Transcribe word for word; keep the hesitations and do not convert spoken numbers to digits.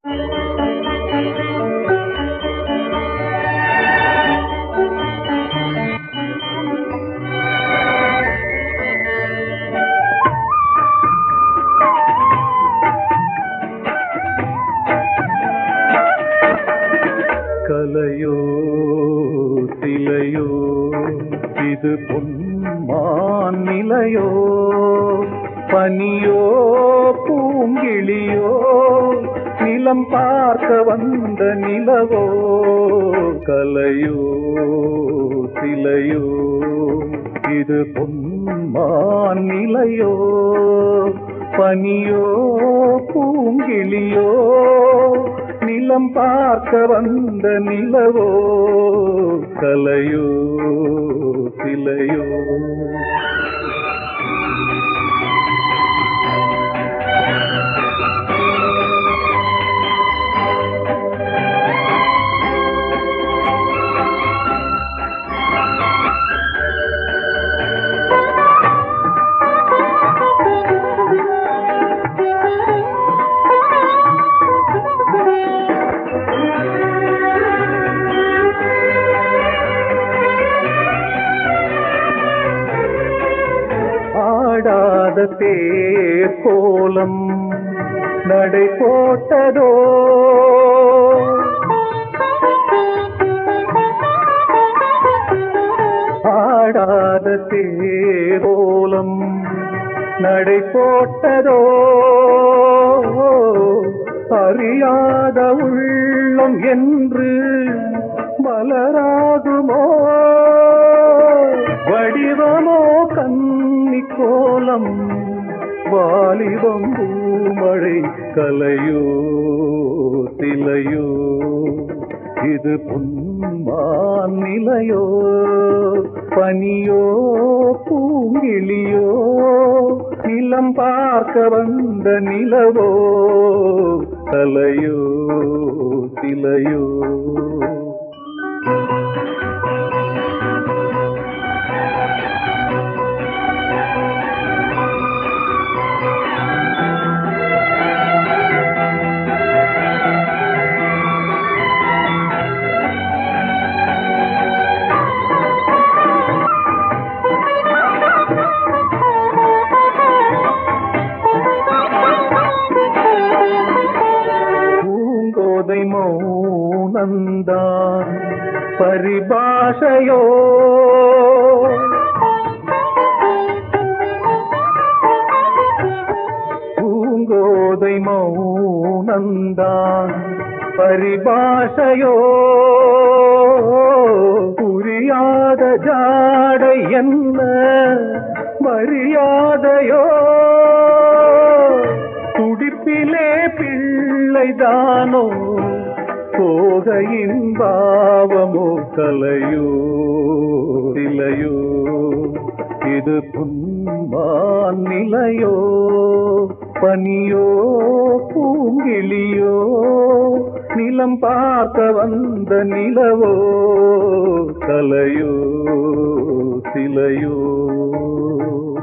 கலையோ சிலையோ இது பொன்மான் நிலையோ, பனியோ பூங்கிளியோ நிலம் பார்க்க வந்த நிலவோ. கலையோ சிலையோ இது பொன்மான் நிலையோ, பனியோ பூங்கிளியோ நிலம் பார்க்க வந்த நிலவோ. கலையோ சிலையோ ஆடாத தேர் கோலம் நடை போட்டதோ, ஆடாத தேர் கோலம் நடை போட்டதோ. அறியாத உள்ளம் என்று மலராகுமோ, வடிவமோ கன்னி கோலம் வாலிபம் பூமழை. கலையோ சிலையோ இது பொன்மான் நிலையோ, பனியோ பூங்கிளியோ நிலம் பார்க்க வந்த நிலவோ. கலையோ சிலையோ மௌனந்தான் பரிபாஷையோ, பூங்கோதை மௌனந்தான் பரிபாஷையோ. புரியாத ஜாடை என்ன மரியாதையோ, துடிப்பிலே பிள்ளைதானோ போகையின் பாவமோ. கலையோ சிலையோ இது பொன்மான் நிலையோ, பனியோ பூங்கிளியோ நிலம் பார்க்க வந்த நிலவோ. கலையோ சிலையோ